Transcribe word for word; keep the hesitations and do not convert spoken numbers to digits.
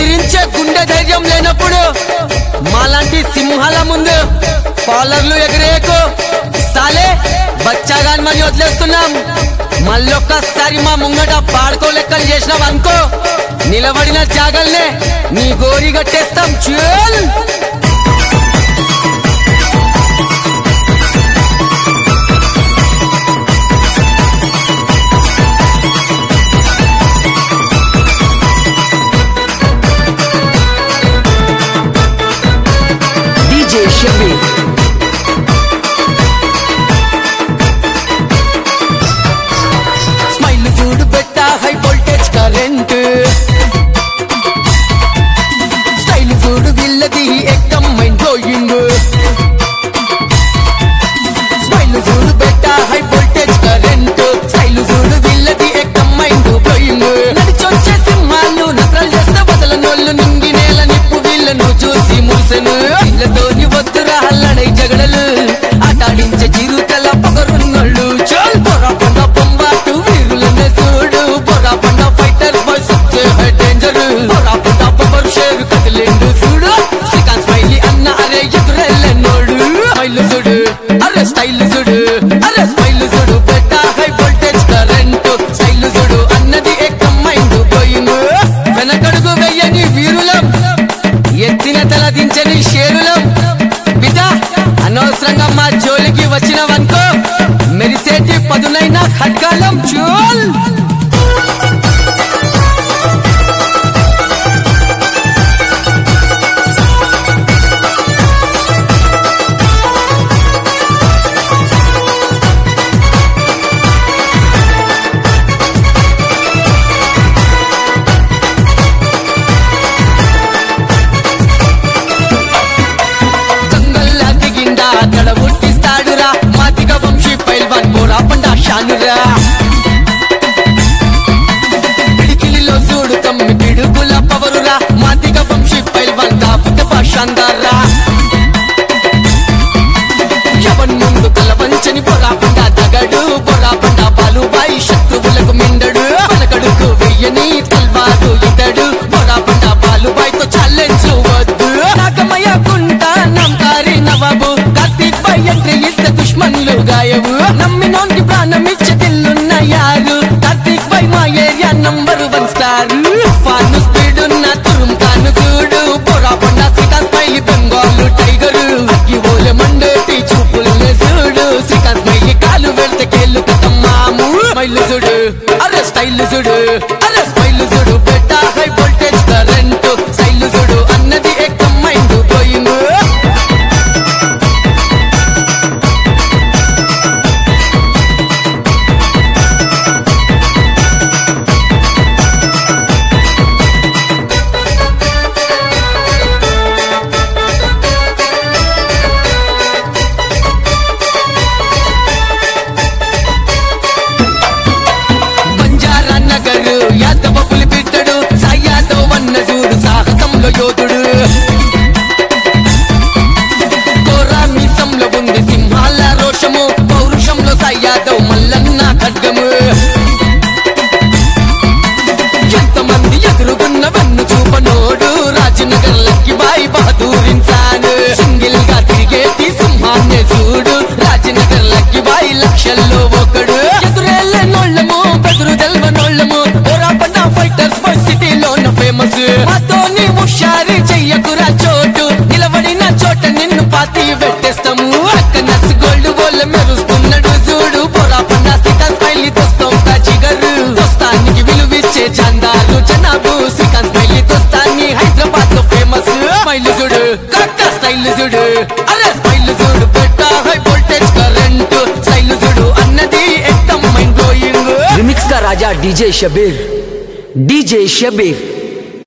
ఎదిరించే గుండె ధైర్యం లేనప్పుడు మాలాంటి సింహాల ముందు కాలర్లు ఎగిరేయకు సాలే బచ్చాగాని మరి వదిలేస్తున్నాం. మళ్ళొక్కసారి మా ముంగట పాడుకో లెక్కలు చేసినాం అనుకో, నిలబడిన జాగల్నే నీ గోరి గట్టేస్తాం. చూల్ డీజే షబీర్ స్మైల్ చూడు పెట్ట హై వోల్టేజ్ కరెంట్, స్టైల్ చూడు విల్లది ఎక్కం మైండ్ బ్లోయింగ్. స్మైల్ చూడు పెట్ట హై వోల్టేజ్ కరెంట్, స్టైల్ చూడు విల్లది ఎక్కం మైండ్ బ్లోయింగ్. నడిచొచ్చే సింహాలు నత్రాలు చేస్తే వదలనోళ్ళు నింగి నేల నిప్పు వీళ్ళను చూసి మురిసెను. వీళ్ళతోని వద్దురా హల్లడై జగడలు ఆటాడించే చిరుతల పొగరున్నోళ్ళు. చల్ బొర్రా పండ బొంబాటు వీరులనే చూడు, Borra Panda fighter boys high danger. Borra Panda బొబ్బరు షేరు కదిలిండు చూడు, శ్రీకాంత్ స్మైలీ అన్న అరే ఎదురెళ్ళనోడు. స్మైల్ చూడు అరే స్టైల్ చూడు, అరే స్మైల్ చూడు బెట్ట హై వోల్టేజ్ కరెంట్, స్టైల్ చూడు అన్నది ఎక్కం మైండ్ బ్లోయింగ్. వెనకడుగు వెయ్యని వీరులం, ఎత్తిన తల దించని షేరులం. బిడ్డ అనవసరంగా మా జోలికి వచ్చినవనుకో, మెరిసేటి పదునైన ఖడ్గాలం. చూల్ అక్కడ పుట్టిస్తాడురా మాతిక వంశీ పైల్వాన్ బోరా పండా షానురా. పిడికిలిలో చూడు తమ్మి పిడుగుల పవరురా, మాతిక వంశీ పైల్వాన్ దాపుట షాందారా. ఎవన్ ముందు కలవంచని బొరా పండా తగడు, బొరా పండా బాలుబాయి శత్రువులకు మిండడు. పలకడుకు వెయ్యని తల్వారు ఇతడు, బొరా పండా బాలుబాయితో ఛాలెంజ్ వద్దు. నాగమయ్యకుంటా నమ్కారి నవాబు కార్తీక్ పై ఎంట్రీ ఇస్తే దుష్మన్లు గాయవు. నమ్మినోన్కి ప్రాణం ఇచ్చే తిల్లున్న యారు, కార్తీక్ పై మా area number one star. Fan speed ఉన్న తురుం కాను చూడు, Bora Panda Srikanth Smiley Bengal tiger. అగ్గి ఓలే మండేటి చూపుల్ని చూడు, శ్రీకాంత్ స్మైలీ కాలు వెళ్తే కేళ్ళు కథమ్మాము. స్మైల్ చూడు అరే స్టైల్ చూడు, అరే స్మైల్ చూడు బెట్ట హై వోల్టేజ్ కరెంట్, స్టైల్ చూడు అన్నది ఎక్కం మైండ్ బ్లోయింగ్. బంజారా నగర్ యాదవ పులి బిడ్డడు, సాయాదవ్ వన్న చూడు సాహసంలో యోధుడు. కోరా మీసంలో ఉంది సింహాల రోషము, పౌరుషంలో సాయాదవ్ మల్లన్న ఖడ్గము. ఎంతమంది ఎదురుగున్న వెన్ను చూపనోడు, రాజనగర్ లక్కి బాయి బహదూర్ ఇన్సాన్. సింగిల్ గా తిరిగేటి సింహాన్ని చూడు, రాజనగర్ లక్కి బాయి లక్షల్లో ఒకడు. ఎదురెళ్ళనోళ్ళము బెదురు తెల్వనోళ్ళము, బొరా పండా ఫైటర్స్ బాయ్ సిటీలోన ఫేమస్. మాతోని హుషారి చెయ్యకురా చోటు, నిలబడిన చోట నిన్ను పాతి పెట్టేస్తాము. అక్క నస్ గోల్డ్ బోల్ మెరుస్తున్నాడు చూడు, బొరా పండా శ్రీకాంత్ స్మైలీ దోస్తాం జిగరు. దోస్తానికి విలువిచ్చే చందాలు జనాబు, శ్రీకాంత్ స్మైలీ దోస్తాన్ని హైదరాబాద్ లో ఫేమస్. స్మైల్ చూడు కక్క స్టైల్ చూడు, అరే స్మైల్ చూడు బెట్ట హై వోల్టేజ్ కరెంట్, స్టైల్ చూడు అన్నది ఎక్కం మైండ్ బ్లోయింగ్. రిమిక్స్ కా రాజా డీజే షబీర్, డీజే షబీర్.